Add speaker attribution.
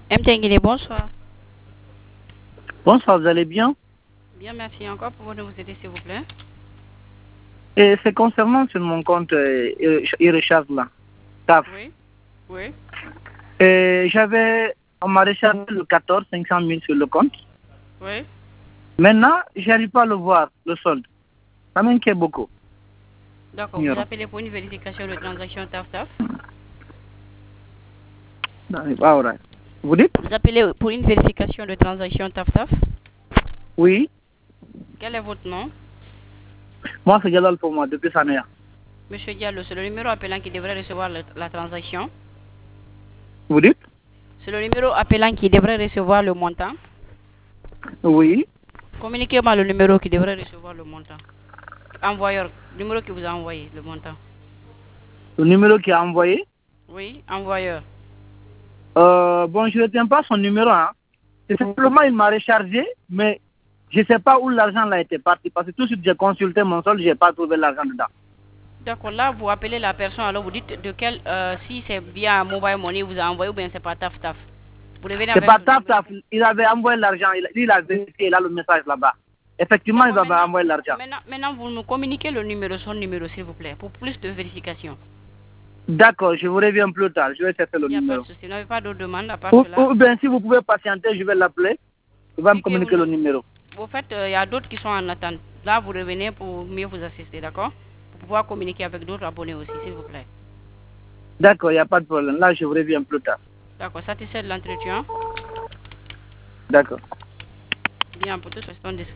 Speaker 1: MTNG, bonsoir.
Speaker 2: Bonsoir, vous allez bien?
Speaker 1: Bien, merci. Encore pour vous aider, s'il vous plaît.
Speaker 2: Et c'est concernant sur mon compte e-recharge là. TAF.
Speaker 1: Oui. Oui.
Speaker 2: On m'a rechargé le 14, 500 000 sur le compte.
Speaker 1: Oui.
Speaker 2: Maintenant, j'arrive pas à le voir, le solde. Ça m'inquiète beaucoup.
Speaker 1: D'accord. Vous appelez pour une vérification de transaction TAF-TAF?
Speaker 2: Vous dites?
Speaker 1: Vous appelez pour une vérification de transaction TAF-TAF?
Speaker 2: Oui.
Speaker 1: Quel est votre nom?
Speaker 2: Moi, c'est Jalal pour moi, depuis Sanea.
Speaker 1: Monsieur Diallo, c'est le numéro appelant qui devrait recevoir la transaction.
Speaker 2: Vous dites?
Speaker 1: C'est le numéro appelant qui devrait recevoir le montant.
Speaker 2: Oui.
Speaker 1: Communiquez-moi le numéro qui devrait recevoir le montant. Envoyeur, le numéro qui vous a envoyé le montant.
Speaker 2: Le numéro qui a envoyé?
Speaker 1: Oui, envoyeur.
Speaker 2: Bon, je ne retiens pas son numéro. Hein. C'est simplement, il m'a rechargé, mais je ne sais pas où l'argent a été parti. Parce que tout de suite, j'ai consulté mon solde, je n'ai pas trouvé l'argent dedans.
Speaker 1: D'accord, là, vous appelez la personne, alors vous dites de quel, si c'est via Mobile Money, vous a envoyé ou bien c'est pas TAF-TAF. Vous revenez
Speaker 2: C'est
Speaker 1: avec
Speaker 2: pas
Speaker 1: le
Speaker 2: TAF-TAF. Il avait envoyé l'argent, il a vérifié, il a le message là-bas. Effectivement, il avait envoyé l'argent.
Speaker 1: Maintenant, vous me communiquez le numéro, son numéro, s'il vous plaît, pour plus de vérification.
Speaker 2: D'accord, je vous reviens plus tard. Je vais chercher le numéro.
Speaker 1: Il n'y a pas de souci, vous n'avez pas d'autres demandes à part cela.
Speaker 2: Ou bien, si vous pouvez patienter, je vais l'appeler. Il va me communiquer le numéro.
Speaker 1: Au fait, il y a d'autres qui sont en attente. Là, vous revenez pour mieux vous assister, d'accord? Pour pouvoir communiquer avec d'autres abonnés aussi, s'il vous plaît.
Speaker 2: D'accord, il n'y a pas de problème. Là, je vous reviens plus tard.
Speaker 1: D'accord, satisfait de l'entretien?
Speaker 2: D'accord.
Speaker 1: Bien, pour tout ce